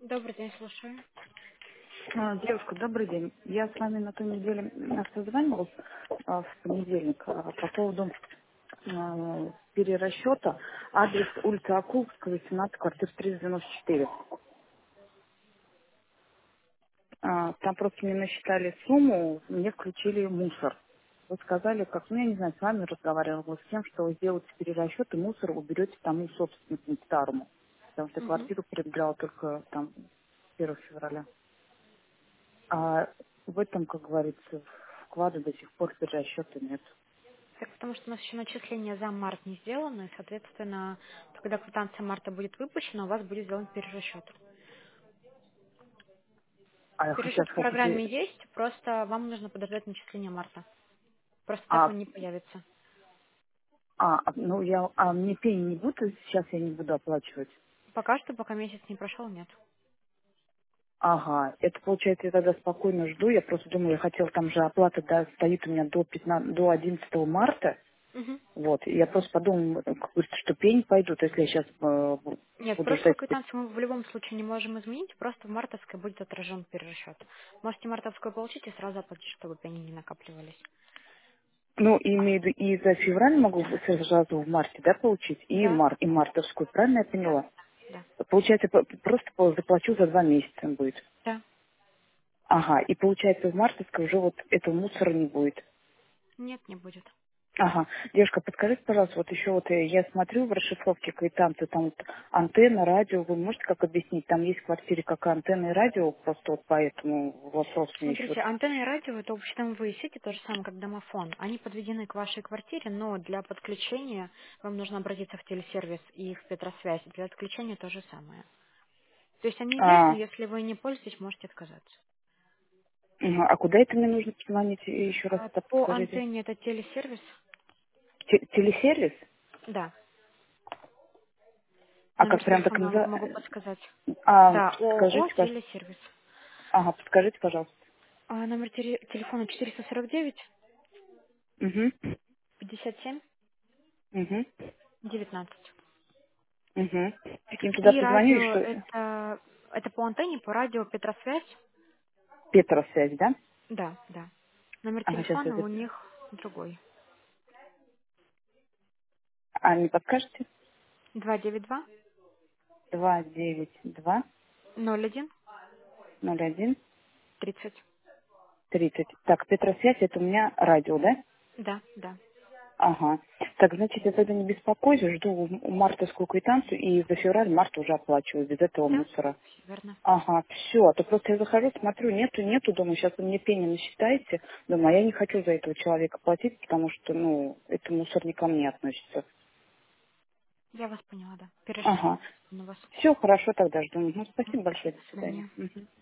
Добрый день, слушаю. Девушка, добрый день. Я с вами на той неделе созванивалась в понедельник по поводу перерасчета. Адрес улица Акулская, 18, квартира 394. Там просто мне насчитали сумму, мне включили мусор. Вы сказали, как, ну, я не знаю, с вами разговаривала с тем, что вы сделаете перерасчет и мусор уберете тому собственнику старому. Потому что Мгм. квартиру приобрела только там 1 февраля. А в этом, как говорится, вклада до сих пор перерасчета нет. Так, потому что у нас еще начисления за март не сделаны, соответственно, когда квитанция марта будет выпущена, у вас будет сделан перерасчет. А я Перерасчет сейчас в хотите... программе есть, просто вам нужно подождать начисление марта. Просто так А, он не появится. ну мне пени не будут, сейчас я не буду оплачивать. Пока что, пока месяц не прошел, нет. Ага, это получается, я тогда спокойно жду. Я просто думаю, я хотела, там же оплата стоит у меня до 11 марта. Мгм. Вот, и я просто подумала, как говорится, что пени пойдут, если я сейчас Нет, буду прошлую ждать. квитанцию мы в любом случае не можем изменить, просто в мартовской будет отражен перерасчет. Можете мартовскую получить и сразу оплатить, чтобы пени не накапливались. Ну, имею в виду, и за февраль могу сразу в марте, да, получить, Да, и мартовскую, правильно я да, поняла? да. Получается, просто заплачу за 2 месяца будет. Да. Ага, и получается в мартовской уже вот этого мусора не будет. Нет, не будет. Ага. Девушка, подскажите, пожалуйста, вот еще вот я смотрю в расшифровке квитанции, там вот антенна, радио, вы можете как объяснить? Там есть в квартире как антенна и радио, просто вот по этому вопросу мне еще. Смотрите, антенны и радио — это общедомовые сети, то же самое, как домофон. Они подведены к вашей квартире, но для подключения вам нужно обратиться в телесервис и в Петросвязь. Для отключения то же самое. То есть они есть, но А, если вы не пользуетесь, можете отказаться. а куда это мне нужно позвонить? И еще раз это По подскажите. антенне это телесервис? Телесервис? Да. А Номер как прям так телефона вам называется? могу подсказать. А, Да, ООО подскажите, пожалуйста. «Телесервис». Ага, подскажите, пожалуйста. Номер телефона 449 Угу, 57 угу, 19. угу. Им туда И позвонили, радио — что это по антенне, по радио Петросвязь. Петросвязь, да? Да, да. Номер Ага, сейчас я телефона у запишу. них другой. А не подскажете? 292 292 01 01 30. 30. Так, Петросвязь, это у меня радио, да? Да, да. Ага. Так, значит, я тогда не беспокоюсь, жду мартовскую квитанцию и за февраль-март уже оплачиваю без этого Да, мусора. все верно. Ага, все. А то просто я захожу, смотрю, нету, думаю, сейчас вы мне пени насчитаете. Думаю, а я не хочу за этого человека платить, потому что, ну, это мусор не ко мне относится. Я вас поняла, да. Перерасчет Ага. на вас. Все хорошо тогда жду. Ну, Ну, спасибо большое, спасибо, до до свидания. свидания. Мгм.